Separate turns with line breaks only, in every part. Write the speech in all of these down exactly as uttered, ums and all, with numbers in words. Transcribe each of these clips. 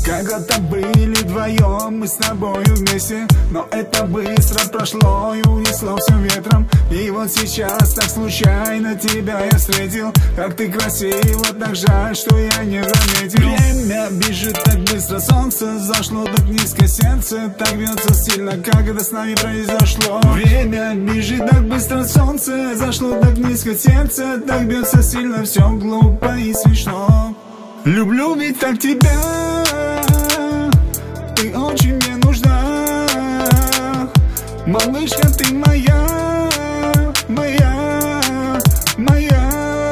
Когда-то были вдвоем мы с тобою вместе, но это быстро прошло и унесло все ветром. И вот сейчас так случайно тебя я встретил. Как ты красива, так жаль, что я не заметил. Время бежит так быстро, солнце зашло так низко, сердце так бьется сильно, как это с нами произошло. Время бежит так быстро, солнце зашло так низко, сердце так бьется сильно, все глупо и смешно. Люблю ведь так тебя, ты очень мне нужна. Малышка, ты моя, моя, моя.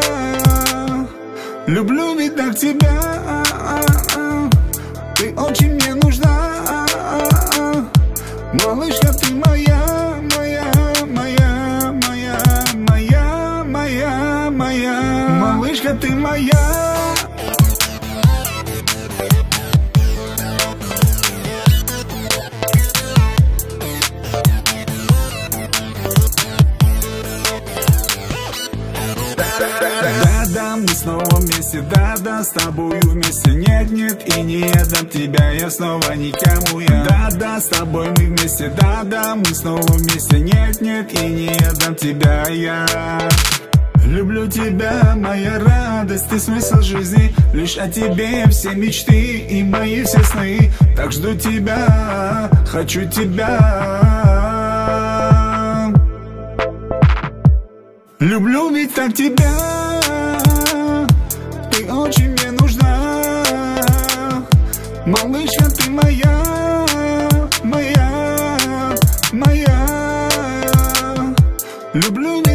Люблю ведь так тебя, ты очень мне нужна. Малышка, ты моя, моя, моя, моя, моя, моя, моя. Малышка, ты моя. Да-да, мы снова вместе, да-да, с тобою вместе. Нет-нет, и не отдам тебя я снова никому я. Да-да, с тобой мы вместе, да-да, мы снова вместе. Нет-нет, и не отдам тебя я. Люблю тебя, моя радость, ты смысл жизни. Лишь о тебе все мечты и мои все сны. Так жду тебя, хочу тебя. Люблю ведь так тебя, ты очень мне нужна. Малышка, ты моя, моя, моя. Люблю